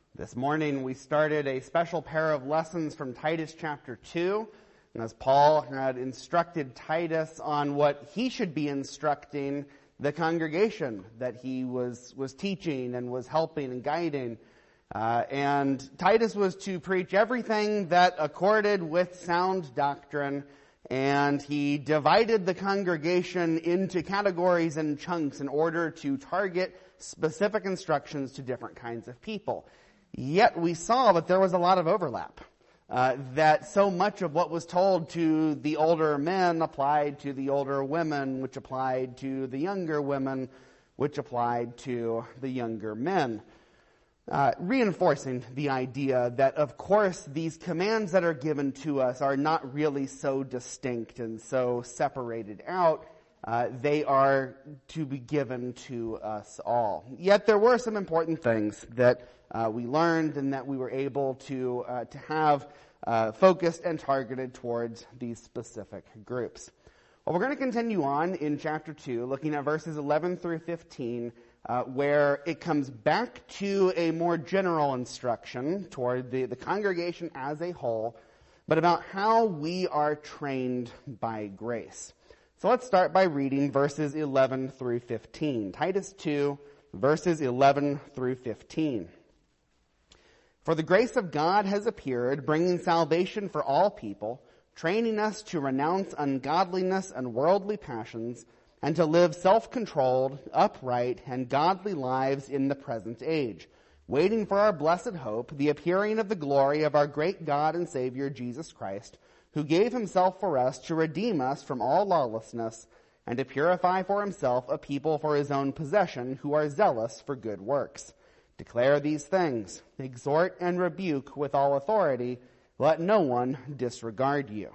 This morning we started a special pair of lessons from Titus chapter 2. And as Paul had instructed Titus on what he should be instructing the congregation that he was teaching and was helping and guiding. And Titus was to preach everything that accorded with sound doctrine. And he divided the congregation into categories and chunks in order to target specific instructions to different kinds of people. Yet we saw that there was a lot of overlap. That so much of what was told to the older men applied to the older women, which applied to the younger women, which applied to the younger men. Reinforcing the idea that, of course, these commands that are given to us are not really so distinct and so separated out. They are to be given to us all. Yet there were some important things that we learned and that we were able to have focused and targeted towards these specific groups. Well, we're going to continue on in chapter 2, looking at verses 11 through 15, where it comes back to a more general instruction toward the congregation as a whole, but about how we are trained by grace. So let's start by reading verses 11 through 15. Titus 2, verses 11 through 15. For the grace of God has appeared, bringing salvation for all people, training us to renounce ungodliness and worldly passions, and to live self-controlled, upright, and godly lives in the present age, waiting for our blessed hope, the appearing of the glory of our great God and Savior Jesus Christ, who gave himself for us to redeem us from all lawlessness, and to purify for himself a people for his own possession who are zealous for good works. Declare these things, exhort and rebuke with all authority, let no one disregard you.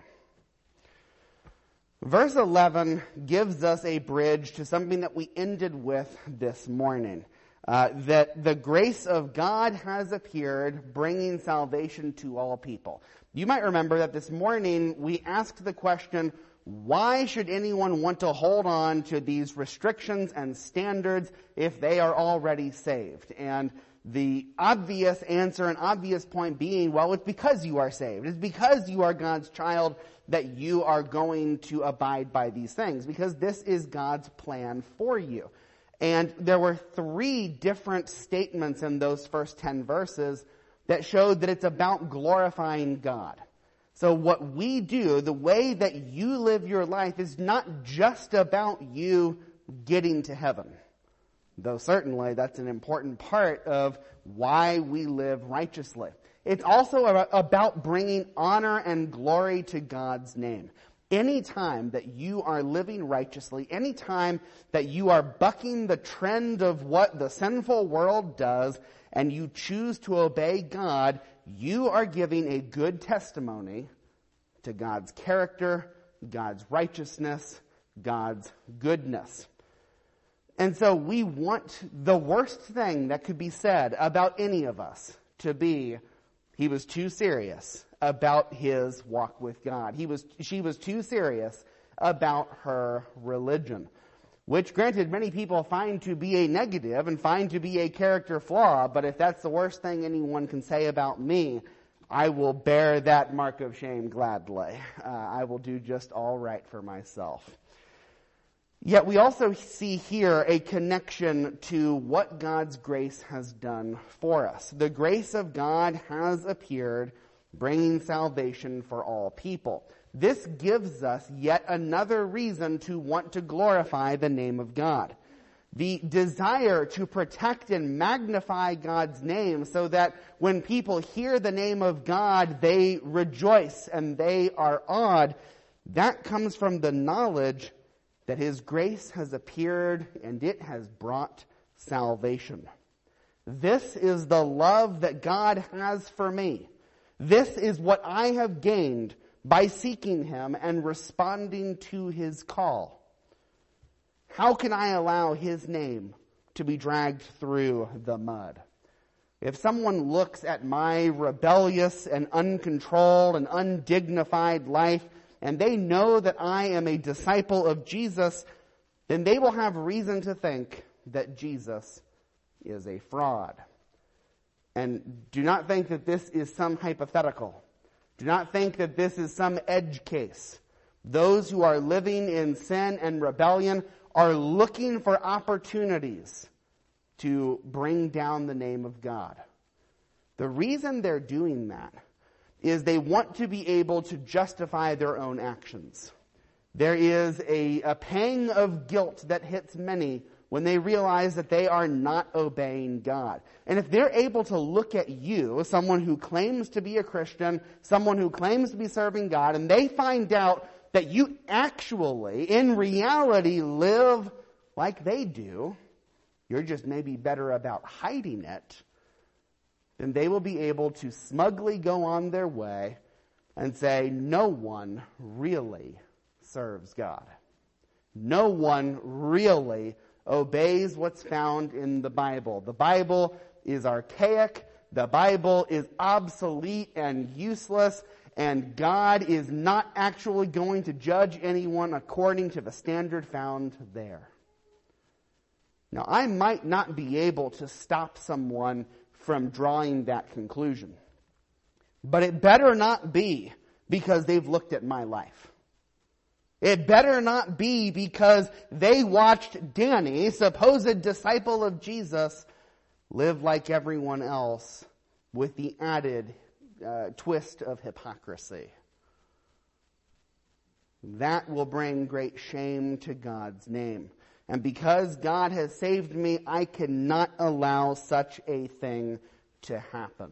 Verse 11 gives us a bridge to something that we ended with this morning. That the grace of God has appeared, bringing salvation to all people. You might remember that this morning we asked the question, why should anyone want to hold on to these restrictions and standards if they are already saved? And the obvious answer and obvious point being, well, it's because you are saved. It's because you are God's child that you are going to abide by these things, because this is God's plan for you. And there were 3 different statements in those first 10 verses that showed that it's about glorifying God. So what we do, the way that you live your life, is not just about you getting to heaven. Though certainly that's an important part of why we live righteously. It's also about bringing honor and glory to God's name. Any time that you are living righteously, any time that you are bucking the trend of what the sinful world does, and you choose to obey God, you are giving a good testimony to God's character, God's righteousness, God's goodness. And so we want the worst thing that could be said about any of us to be, he was too serious about his walk with God. She was too serious about her religion. Which, granted, many people find to be a negative and find to be a character flaw, but if that's the worst thing anyone can say about me, I will bear that mark of shame gladly. I will do just all right for myself. Yet we also see here a connection to what God's grace has done for us. The grace of God has appeared, bringing salvation for all people. This gives us yet another reason to want to glorify the name of God. The desire to protect and magnify God's name so that when people hear the name of God, they rejoice and they are awed. That comes from the knowledge that his grace has appeared and it has brought salvation. This is the love that God has for me. This is what I have gained by seeking him and responding to his call. How can I allow his name to be dragged through the mud? If someone looks at my rebellious and uncontrolled and undignified life, and they know that I am a disciple of Jesus, then they will have reason to think that Jesus is a fraud. And do not think that this is some hypothetical. Do not think that this is some edge case. Those who are living in sin and rebellion are looking for opportunities to bring down the name of God. The reason they're doing that is they want to be able to justify their own actions. There is a pang of guilt that hits many when they realize that they are not obeying God. And if they're able to look at you, someone who claims to be a Christian, someone who claims to be serving God, and they find out that you actually, in reality, live like they do, you're just maybe better about hiding it, then they will be able to smugly go on their way and say, no one really serves God. No one really obeys what's found in the Bible. The Bible is archaic. The Bible is obsolete and useless. And God is not actually going to judge anyone according to the standard found there. Now, I might not be able to stop someone from drawing that conclusion. But it better not be because they've looked at my life. It better not be because they watched Danny, supposed disciple of Jesus, live like everyone else with the added twist of hypocrisy. That will bring great shame to God's name. And because God has saved me, I cannot allow such a thing to happen.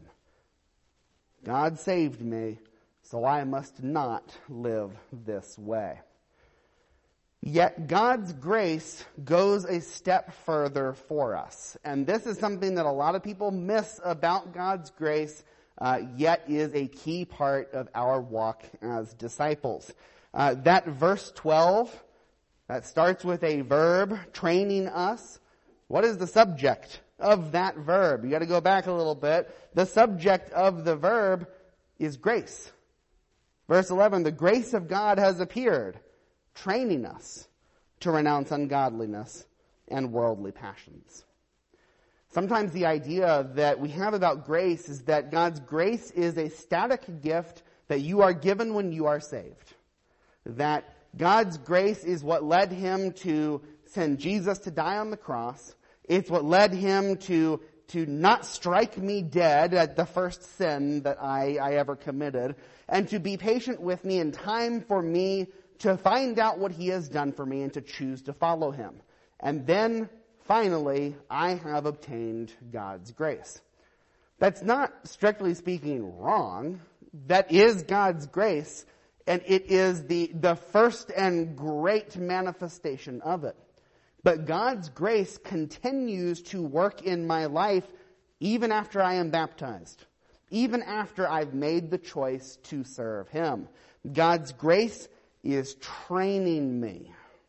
God saved me, so I must not live this way. Yet God's grace goes a step further for us. And this is something that a lot of people miss about God's grace, yet is a key part of our walk as disciples. That verse 12, that starts with a verb, training us. What is the subject of that verb? You got to go back a little bit. The subject of the verb is grace. Verse 11, the grace of God has appeared, training us to renounce ungodliness and worldly passions. Sometimes the idea that we have about grace is that God's grace is a static gift that you are given when you are saved. That God's grace is what led him to send Jesus to die on the cross. It's what led him to not strike me dead at the first sin that I ever committed, and to be patient with me in time for me to find out what he has done for me and to choose to follow him. And then, finally, I have obtained God's grace. That's not, strictly speaking, wrong. That is God's grace, and it is the first and great manifestation of it. But God's grace continues to work in my life even after I am baptized, even after I've made the choice to serve him. God's grace is training me.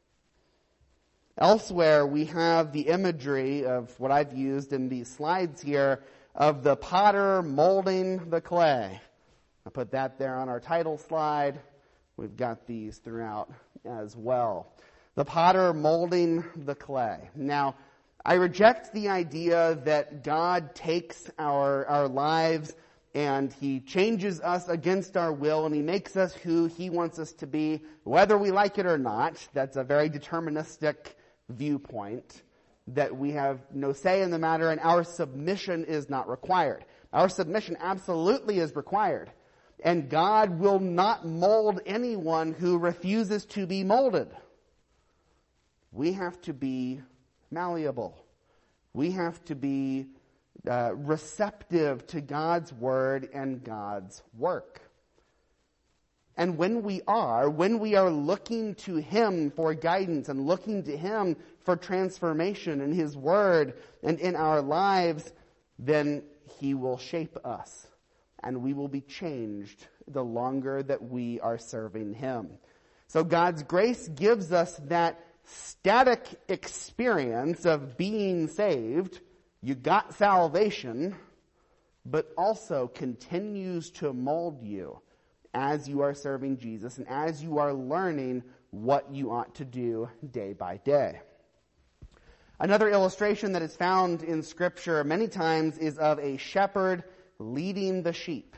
Elsewhere, we have the imagery of what I've used in these slides here of the potter molding the clay. I put that there on our title slide. We've got these throughout as well. The potter molding the clay. Now, I reject the idea that God takes our lives and he changes us against our will and he makes us who he wants us to be, whether we like it or not. That's a very deterministic viewpoint, that we have no say in the matter and our submission is not required. Our submission absolutely is required. And God will not mold anyone who refuses to be molded. We have to be malleable. We have to be receptive to God's word and God's work. And when we are looking to him for guidance and looking to him for transformation in his word and in our lives, then he will shape us and we will be changed the longer that we are serving him. So God's grace gives us that static experience of being saved. You got salvation, but also continues to mold you as you are serving Jesus and as you are learning what you ought to do day by day. Another illustration that is found in Scripture many times is of a shepherd leading the sheep.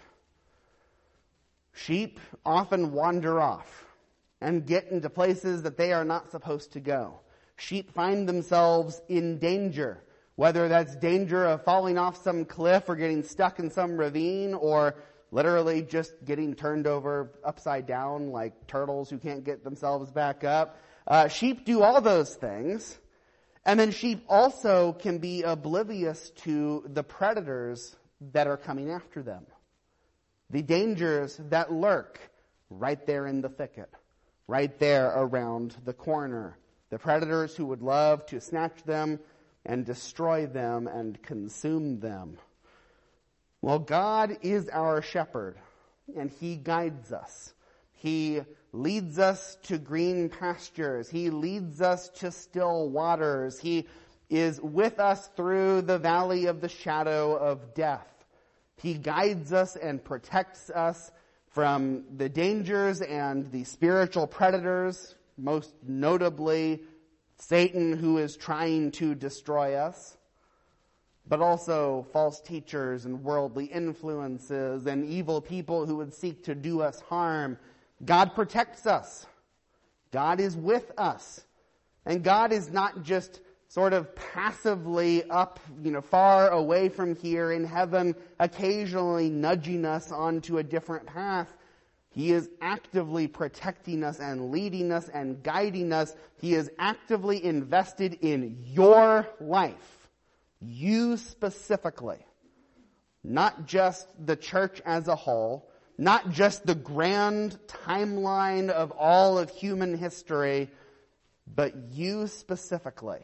Sheep often wander off and get into places that they are not supposed to go. Sheep find themselves in danger, whether that's danger of falling off some cliff or getting stuck in some ravine, or literally just getting turned over upside down like turtles who can't get themselves back up. Sheep do all those things. And then sheep also can be oblivious to the predators that are coming after them. The dangers that lurk right there in the thicket, right there around the corner. The predators who would love to snatch them and destroy them and consume them. Well, God is our shepherd, and He guides us. He leads us to green pastures. He leads us to still waters. He is with us through the valley of the shadow of death. He guides us and protects us from the dangers and the spiritual predators, most notably Satan, who is trying to destroy us, but also false teachers and worldly influences and evil people who would seek to do us harm. God protects us. God is with us. And God is not just sort of passively up, far away from here in heaven, occasionally nudging us onto a different path. He is actively protecting us and leading us and guiding us. He is actively invested in your life. You specifically. Not just the church as a whole. Not just the grand timeline of all of human history, but you specifically.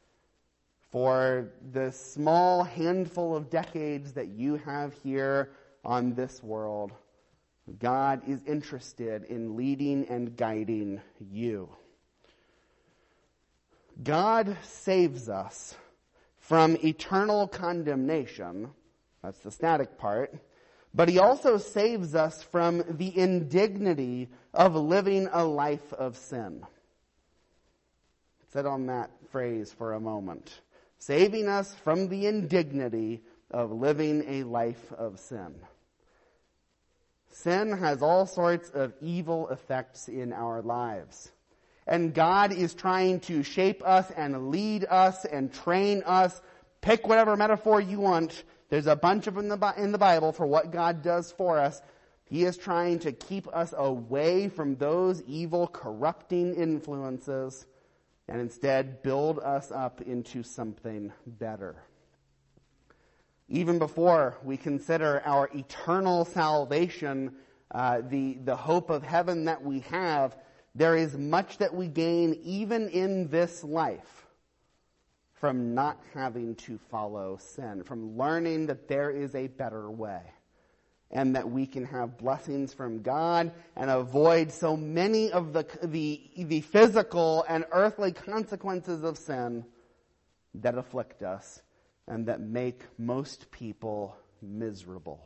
For the small handful of decades that you have here on this world, God is interested in leading and guiding you. God saves us from eternal condemnation. That's the static part. But He also saves us from the indignity of living a life of sin. Sit on that phrase for a moment. Saving us from the indignity of living a life of sin. Sin has all sorts of evil effects in our lives. And God is trying to shape us and lead us and train us. Pick whatever metaphor you want. There's a bunch of them in the Bible for what God does for us. He is trying to keep us away from those evil, corrupting influences and instead build us up into something better. Even before we consider our eternal salvation, the hope of heaven that we have, there is much that we gain even in this life from not having to follow sin, from learning that there is a better way, and that we can have blessings from God and avoid so many of the physical and earthly consequences of sin that afflict us and that make most people miserable.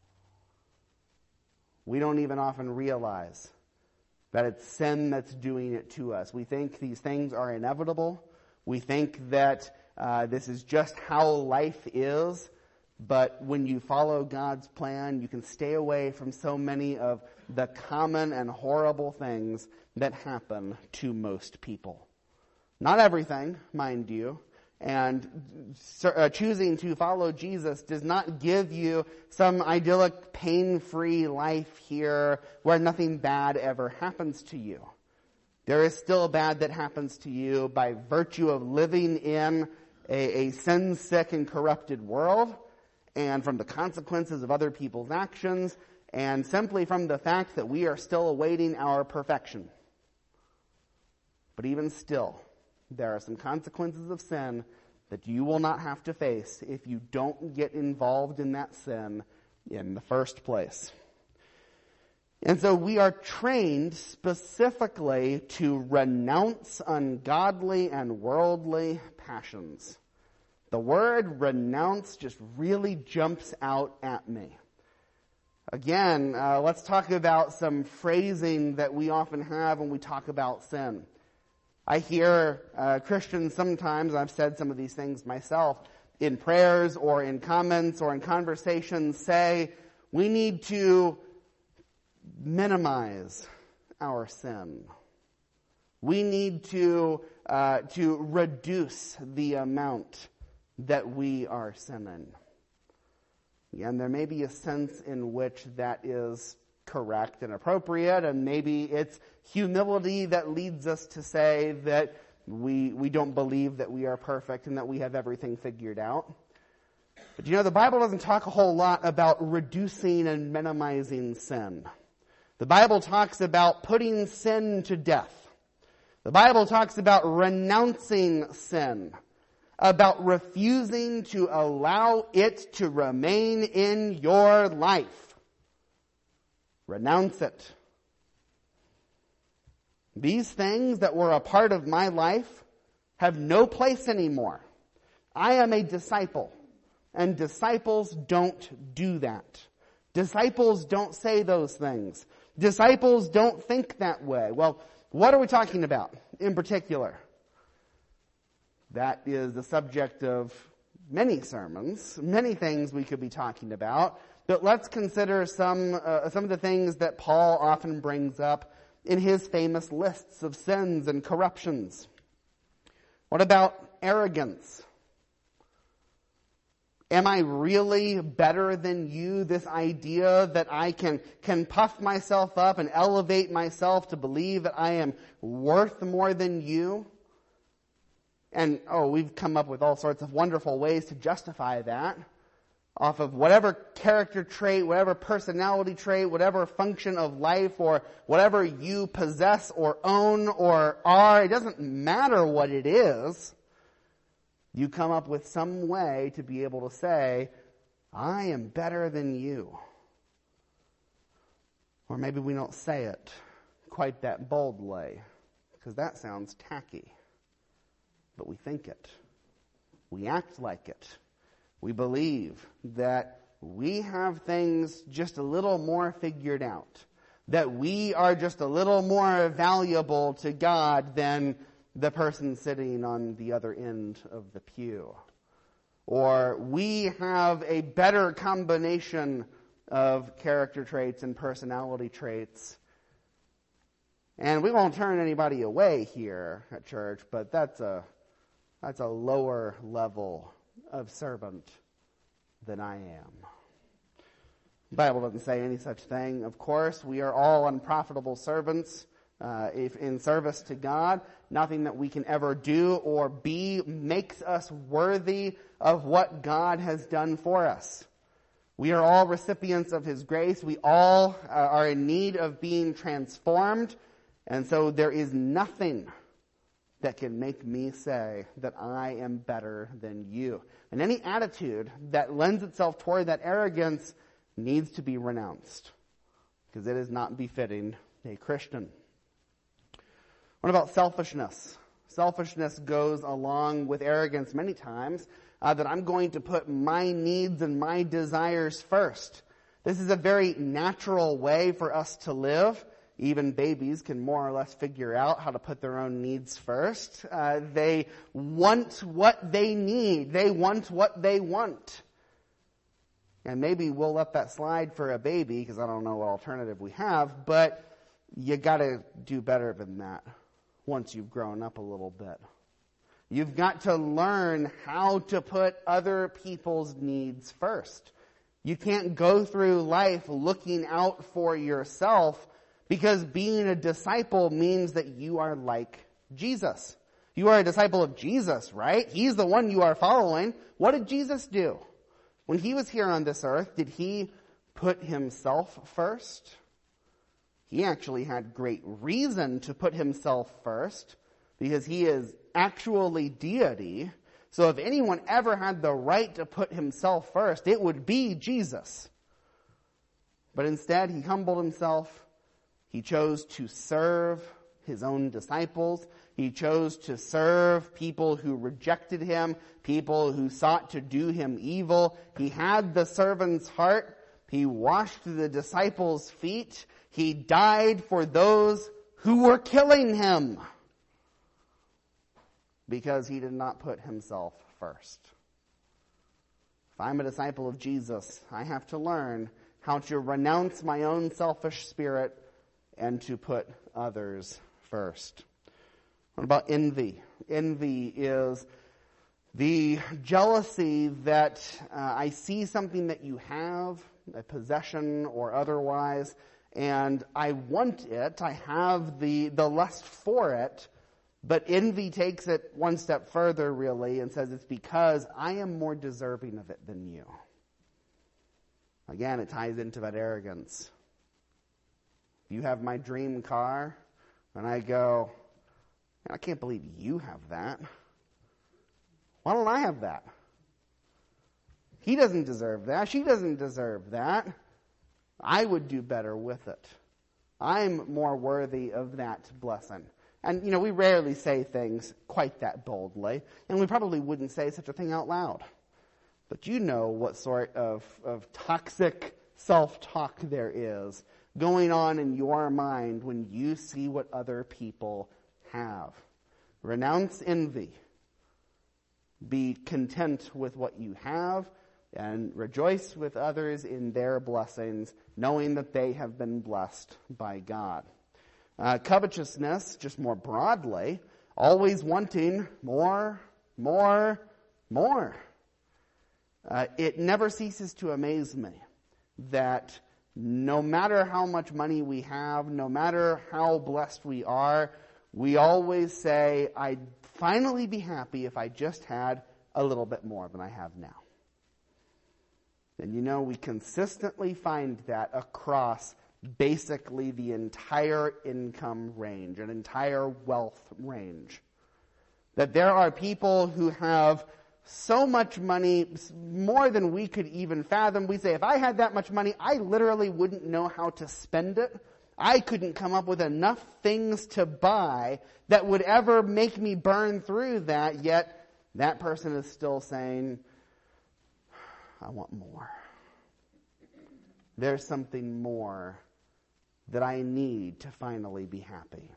We don't even often realize that it's sin that's doing it to us. We think these things are inevitable. We think that this is just how life is. But when you follow God's plan, you can stay away from so many of the common and horrible things that happen to most people. Not everything, mind you. And choosing to follow Jesus does not give you some idyllic, pain-free life here where nothing bad ever happens to you. There is still bad that happens to you by virtue of living in a sin-sick and corrupted world, and from the consequences of other people's actions, and simply from the fact that we are still awaiting our perfection. But even still, there are some consequences of sin that you will not have to face if you don't get involved in that sin in the first place. And so we are trained specifically to renounce ungodly and worldly passions. The word renounce just really jumps out at me. Again, let's talk about some phrasing that we often have when we talk about sin. I hear Christians sometimes, I've said some of these things myself, in prayers or in comments or in conversations say, we need to minimize our sin. We need to reduce the amount that we are sinning. And there may be a sense in which that is correct and appropriate, and maybe it's humility that leads us to say that we don't believe that we are perfect and that we have everything figured out. But the Bible doesn't talk a whole lot about reducing and minimizing sin. The Bible talks about putting sin to death. The Bible talks about renouncing sin, about refusing to allow it to remain in your life. Renounce it. These things that were a part of my life have no place anymore. I am a disciple, and disciples don't do that. Disciples don't say those things. Disciples don't think that way. Well, what are we talking about in particular? That is the subject of many sermons, many things we could be talking about. But let's consider some of the things that Paul often brings up in his famous lists of sins and corruptions. What about arrogance? Am I really better than you? This idea that I can puff myself up and elevate myself to believe that I am worth more than you? And, we've come up with all sorts of wonderful ways to justify that off of whatever character trait, whatever personality trait, whatever function of life, or whatever you possess or own or are. It doesn't matter what it is. You come up with some way to be able to say, I am better than you. Or maybe we don't say it quite that boldly, because that sounds tacky. But we think it. We act like it. We believe that we have things just a little more figured out. That we are just a little more valuable to God than the person sitting on the other end of the pew. Or we have a better combination of character traits and personality traits. And we won't turn anybody away here at church, but that's a lower level of servant than I am. The Bible doesn't say any such thing. Of course, we are all unprofitable servants if in service to God. Nothing that we can ever do or be makes us worthy of what God has done for us. We are all recipients of His grace. We all are in need of being transformed. And so there is nothing that can make me say that I am better than you. And any attitude that lends itself toward that arrogance needs to be renounced, because it is not befitting a Christian. What about selfishness? Selfishness goes along with arrogance many times, that I'm going to put my needs and my desires first. This is a very natural way for us to live. Even babies can more or less figure out how to put their own needs first. They want what they need. They want what they want. And maybe we'll let that slide for a baby, because I don't know what alternative we have, but you gotta do better than that once you've grown up a little bit. You've got to learn how to put other people's needs first. You can't go through life looking out for yourself, because being a disciple means that you are like Jesus. You are a disciple of Jesus, right? He's the one you are following. What did Jesus do? When He was here on this earth, did He put Himself first? He actually had great reason to put Himself first, because He is actually deity. So if anyone ever had the right to put Himself first, it would be Jesus. But instead, He humbled Himself. He chose to serve His own disciples. He chose to serve people who rejected Him, people who sought to do Him evil. He had the servant's heart. He washed the disciples' feet. He died for those who were killing Him. because he did not put himself first. If I'm a disciple of Jesus, I have to learn how to renounce my own selfish spirit and to put others first. What about envy? Envy is the jealousy that I see something that you have, a possession or otherwise, and I want it. I have the lust for it, but envy takes it one step further, really, and says it's because I am more deserving of it than you. Again, it ties into that arrogance. You have my dream car, and I go, I can't believe you have that. Why don't I have that? He doesn't deserve that. She doesn't deserve that. I would do better with it. I'm more worthy of that blessing. And, we rarely say things quite that boldly, and we probably wouldn't say such a thing out loud. But you know what sort of toxic self-talk there is going on in your mind when you see what other people have. Renounce envy. Be content with what you have and rejoice with others in their blessings, knowing that they have been blessed by God. Covetousness, just more broadly, always wanting more. It never ceases to amaze me that no matter how much money we have, no matter how blessed we are, we always say, I'd finally be happy if I just had a little bit more than I have now. And we consistently find that across basically the entire income range, an entire wealth range. That there are people who have so much money, more than we could even fathom. We say, if I had that much money, I literally wouldn't know how to spend it. I couldn't come up with enough things to buy that would ever make me burn through that, yet that person is still saying, I want more. There's something more that I need to finally be happy.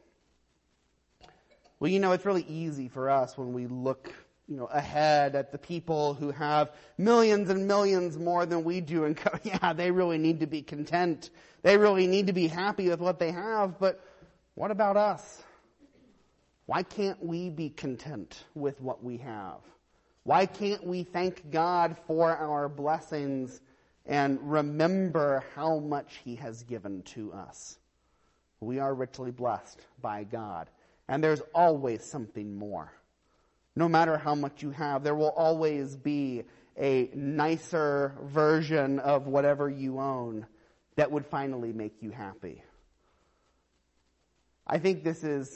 Well, it's really easy for us when we look, ahead at the people who have millions and millions more than we do and go, yeah, they really need to be content. They really need to be happy with what they have. But what about us? Why can't we be content with what we have? Why can't we thank God for our blessings and remember how much He has given to us? We are richly blessed by God. And there's always something more. No matter how much you have, there will always be a nicer version of whatever you own that would finally make you happy. I think this is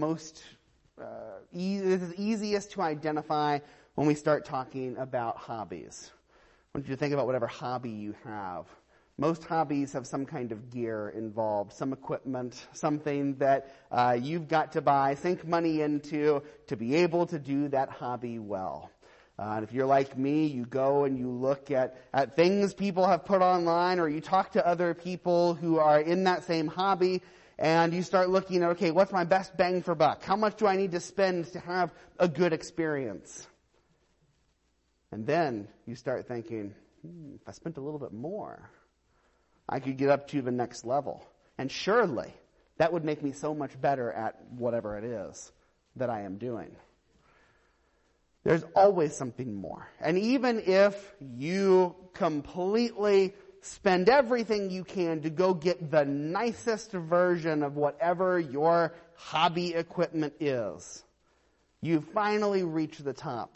easiest to identify when we start talking about hobbies. I want you to think about whatever hobby you have. Most hobbies have some kind of gear involved, some equipment, something that you've got to buy, sink money into to be able to do that hobby well. And if you're like me, you go and you look at things people have put online, or you talk to other people who are in that same hobby, and you start looking at, okay, what's my best bang for buck? How much do I need to spend to have a good experience? And then you start thinking, if I spent a little bit more, I could get up to the next level. And surely that would make me so much better at whatever it is that I am doing. There's always something more. And even if you completely spend everything you can to go get the nicest version of whatever your hobby equipment is, you finally reach the top.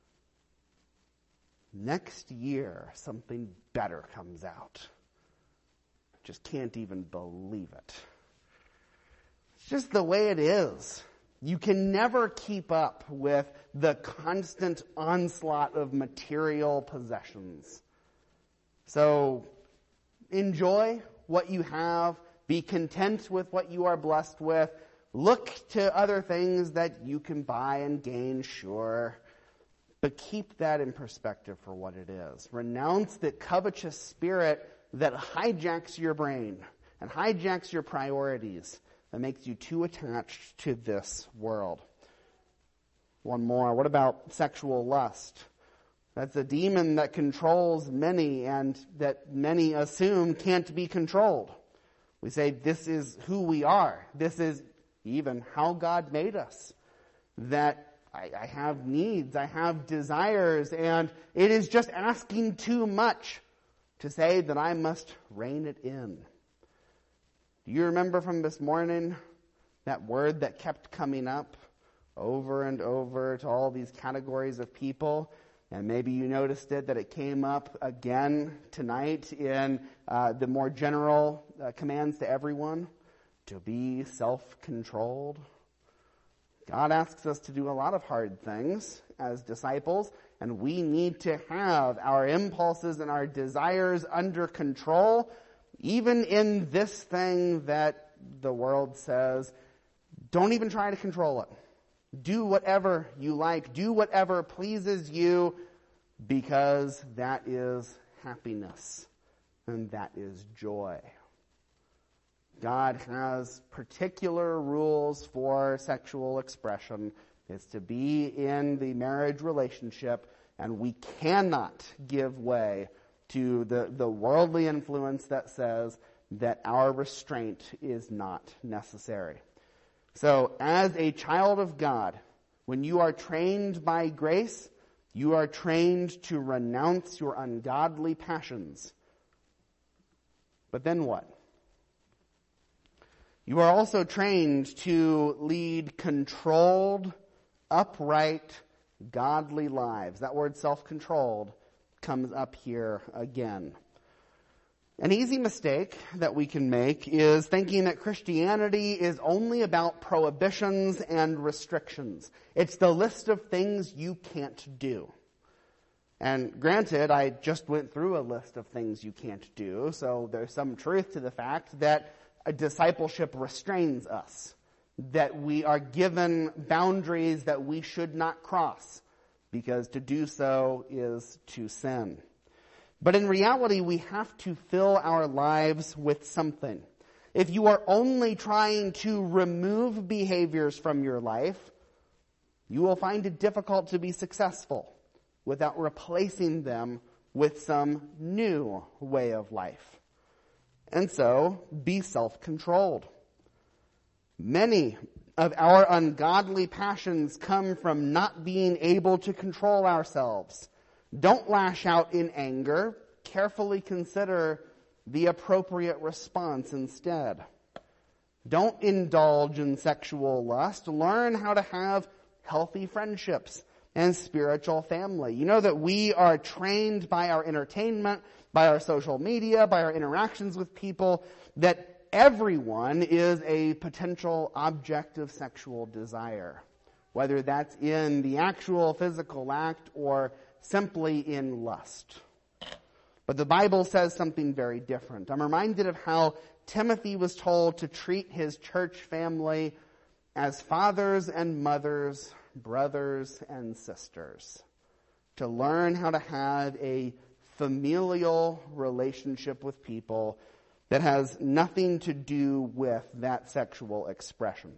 Next year, something better comes out. Just can't even believe it. It's just the way it is. You can never keep up with the constant onslaught of material possessions. So enjoy what you have. Be content with what you are blessed with. Look to other things that you can buy and gain, sure. But keep that in perspective for what it is. Renounce the covetous spirit that hijacks your brain and hijacks your priorities and makes you too attached to this world. One more. What about sexual lust? That's a demon that controls many and that many assume can't be controlled. We say this is who we are. This is even how God made us. That I have needs, I have desires, and it is just asking too much to say that I must rein it in. Do you remember from this morning that word that kept coming up over and over to all these categories of people? And maybe you noticed it, that it came up again tonight in the more general commands to everyone, to be self-controlled. God asks us to do a lot of hard things as disciples, and we need to have our impulses and our desires under control, even in this thing that the world says, don't even try to control it. Do whatever you like. Do whatever pleases you, because that is happiness and that is joy. God has particular rules for sexual expression. It's to be in the marriage relationship, and we cannot give way to the worldly influence that says that our restraint is not necessary. So, as a child of God, when you are trained by grace, you are trained to renounce your ungodly passions. But then what? You are also trained to lead controlled, upright, godly lives. That word self-controlled comes up here again. An easy mistake that we can make is thinking that Christianity is only about prohibitions and restrictions. It's the list of things you can't do. And granted, I just went through a list of things you can't do, so there's some truth to the fact that a discipleship restrains us, that we are given boundaries that we should not cross, because to do so is to sin. But in reality, we have to fill our lives with something. If you are only trying to remove behaviors from your life, you will find it difficult to be successful without replacing them with some new way of life. And so, be self-controlled. Many of our ungodly passions come from not being able to control ourselves. Don't lash out in anger. Carefully consider the appropriate response instead. Don't indulge in sexual lust. Learn how to have healthy friendships and spiritual family. You know that we are trained by our entertainment, by our social media, by our interactions with people, that everyone is a potential object of sexual desire, whether that's in the actual physical act or simply in lust. But the Bible says something very different. I'm reminded of how Timothy was told to treat his church family as fathers and mothers, brothers and sisters, to learn how to have a familial relationship with people that has nothing to do with that sexual expression.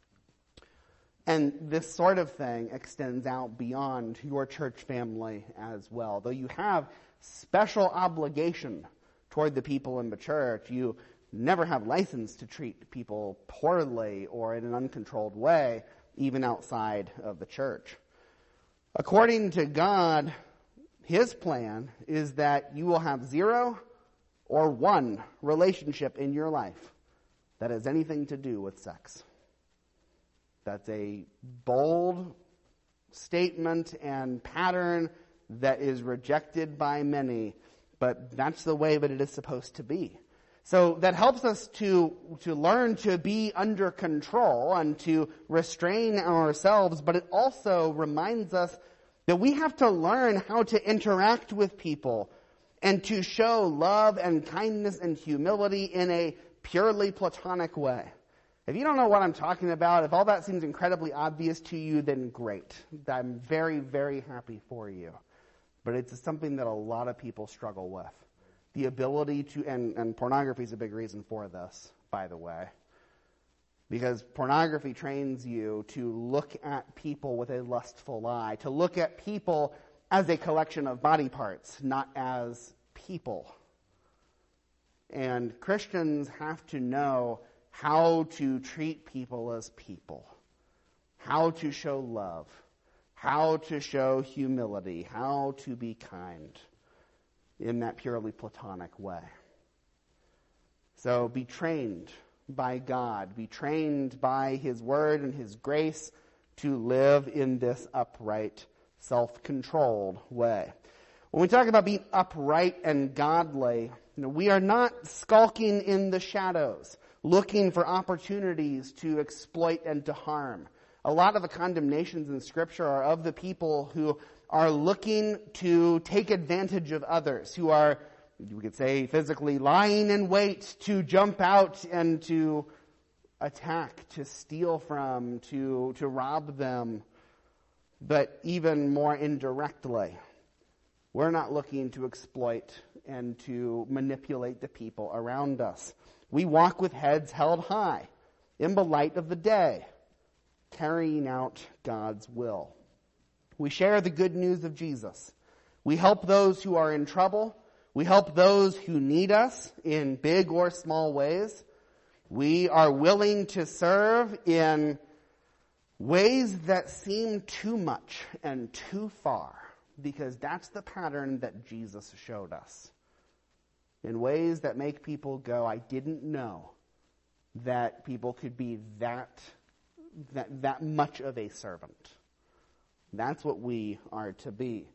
And this sort of thing extends out beyond your church family as well. Though you have special obligation toward the people in the church, you never have license to treat people poorly or in an uncontrolled way, even outside of the church. According to God, His plan is that you will have 0 or 1 relationship in your life that has anything to do with sex. That's a bold statement and pattern that is rejected by many, but that's the way that it is supposed to be. So that helps us to learn to be under control and to restrain ourselves, but it also reminds us that we have to learn how to interact with people and to show love and kindness and humility in a purely platonic way. If you don't know what I'm talking about, if all that seems incredibly obvious to you, then great. I'm very, very happy for you. But it's something that a lot of people struggle with. The ability to, and pornography is a big reason for this, by the way. Because pornography trains you to look at people with a lustful eye, to look at people as a collection of body parts, not as people. And Christians have to know how to treat people as people, how to show love, how to show humility, how to be kind in that purely platonic way. So be trained by God, be trained by His Word and His grace to live in this upright, self-controlled way. When we talk about being upright and godly, we are not skulking in the shadows, looking for opportunities to exploit and to harm. A lot of the condemnations in Scripture are of the people who are looking to take advantage of others, who are, we could say, physically lying in wait to jump out and to attack, to steal from, to rob them. But even more indirectly, we're not looking to exploit and to manipulate the people around us. We walk with heads held high in the light of the day, carrying out God's will. We share the good news of Jesus. We help those who are in trouble. We help those who need us in big or small ways. We are willing to serve in ways that seem too much and too far, because that's the pattern that Jesus showed us. In ways that make people go, I didn't know that people could be that much of a servant. That's what we are to be.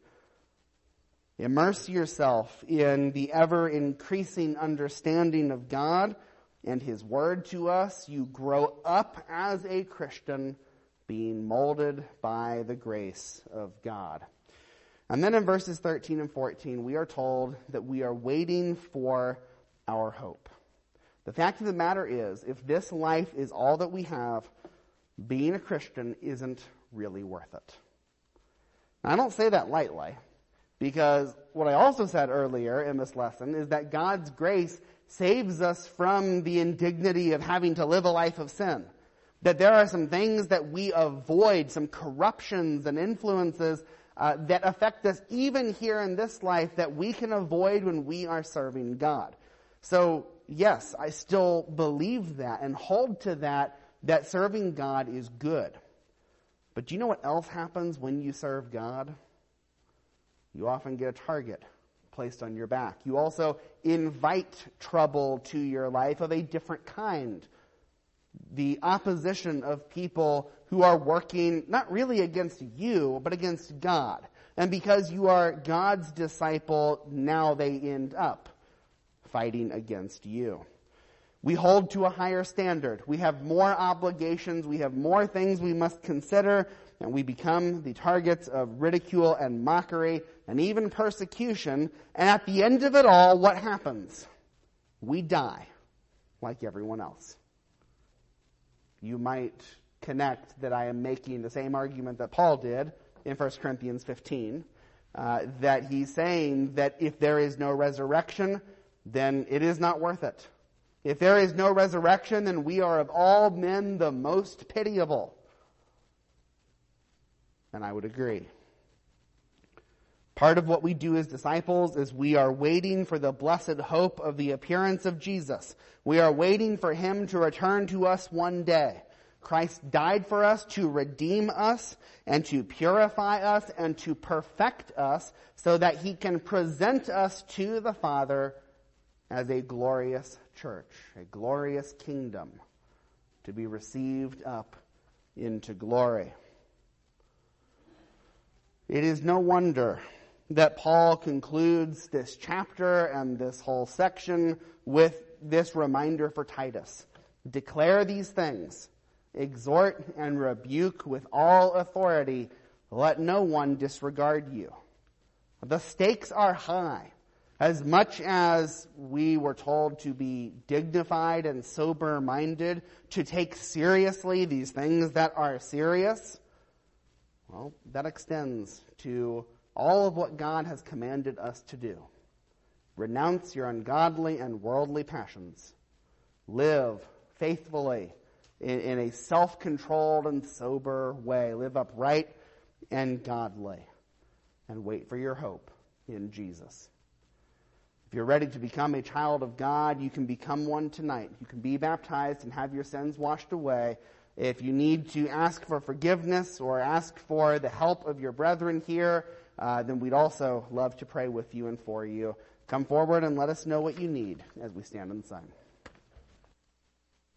Immerse yourself in the ever-increasing understanding of God and His Word to us. You grow up as a Christian, being molded by the grace of God. And then in verses 13 and 14, we are told that we are waiting for our hope. The fact of the matter is, if this life is all that we have, being a Christian isn't really worth it. Now, I don't say that lightly, because what I also said earlier in this lesson is that God's grace saves us from the indignity of having to live a life of sin. That there are some things that we avoid, some corruptions and influences that affect us even here in this life that we can avoid when we are serving God. So, yes, I still believe that and hold to that serving God is good. But do you know what else happens when you serve God? You often get a target placed on your back. You also invite trouble to your life of a different kind. The opposition of people who are working not really against you, but against God. And because you are God's disciple, now they end up fighting against you. We hold to a higher standard. We have more obligations. We have more things we must consider. And we become the targets of ridicule and mockery and even persecution. And at the end of it all, what happens? We die like everyone else. You might connect that I am making the same argument that Paul did in 1 Corinthians 15, that he's saying that if there is no resurrection, then it is not worth it. If there is no resurrection, then we are of all men the most pitiable. And I would agree. Part of what we do as disciples is we are waiting for the blessed hope of the appearance of Jesus. We are waiting for Him to return to us one day. Christ died for us to redeem us and to purify us and to perfect us so that He can present us to the Father as a glorious church, a glorious kingdom to be received up into glory. It is no wonder that Paul concludes this chapter and this whole section with this reminder for Titus. Declare these things, exhort and rebuke with all authority, let no one disregard you. The stakes are high. As much as we were told to be dignified and sober-minded, to take seriously these things that are serious, well, that extends to all of what God has commanded us to do. Renounce your ungodly and worldly passions. Live faithfully in a self-controlled and sober way. Live upright and godly, and wait for your hope in Jesus. If you're ready to become a child of God, you can become one tonight. You can be baptized and have your sins washed away. If you need to ask for forgiveness or ask for the help of your brethren here, then we'd also love to pray with you and for you. Come forward and let us know what you need as we stand and sing.